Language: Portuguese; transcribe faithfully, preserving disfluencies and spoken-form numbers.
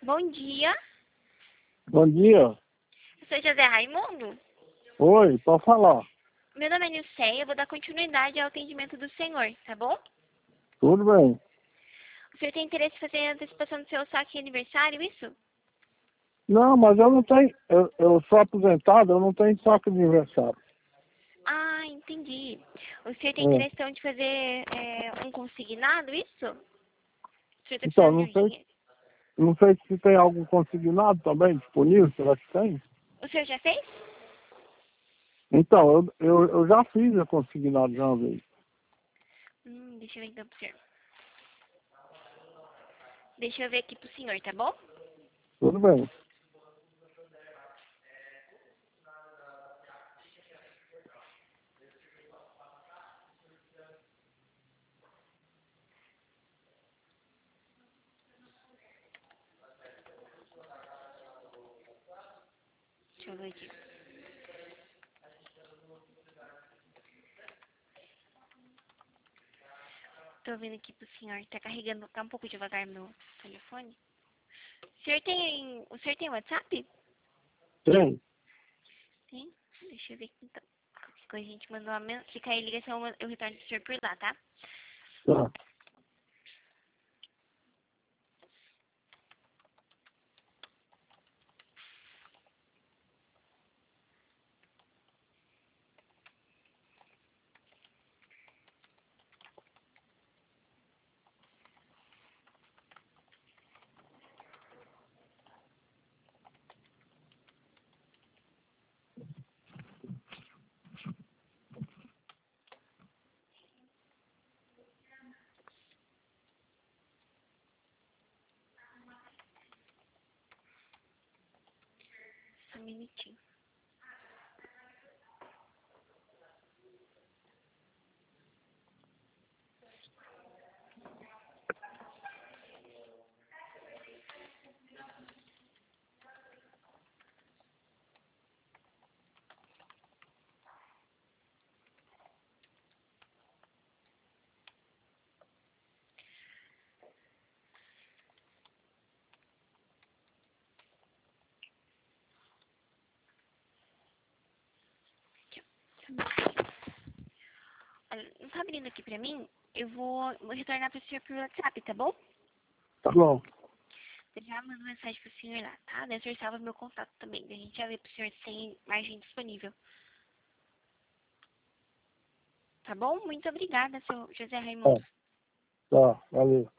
Bom dia, Bom dia. eu sou José Raimundo. Oi, pode falar. Meu nome é Nilceia, eu vou dar continuidade ao atendimento do senhor, tá bom? Tudo bem? O senhor tem interesse em fazer a antecipação do seu saque de aniversário, isso? Não, mas eu não tenho. Eu, eu sou aposentado, eu não tenho saco de aniversário. Ah, entendi. O senhor tem É. interesse então de fazer é, um consignado, isso? O senhor tá Então, precisando não de sei, dinheiro. não sei se tem algum consignado também disponível, será que tem? O senhor já fez? Então, eu, eu, eu já fiz a consignado já uma vez. Hum, deixa eu ver então pro senhor. Deixa eu ver aqui pro senhor, tá bom? Tudo bem. Deixa eu ver aqui. Tô vendo aqui pro senhor. Tá carregando, tá um pouco devagar meu telefone. O senhor tem. O senhor tem WhatsApp? Tem? Tem? Deixa eu ver aqui então. Qualquer coisa a gente mandou uma mensagem. Se cair ligação, eu retorno pro senhor por lá, tá? Tá. Só um minutinho. Só um minutinho. Olha, não tá abrindo aqui pra mim? Eu vou, vou retornar pro senhor por WhatsApp, tá bom? Tá bom. Eu já mando mensagem pro senhor lá, tá? Daí o senhor salva meu contato também. Daí a gente já vê pro senhor se tem margem disponível. Tá bom? Muito obrigada, seu José Tá, Raimundo. tá, valeu.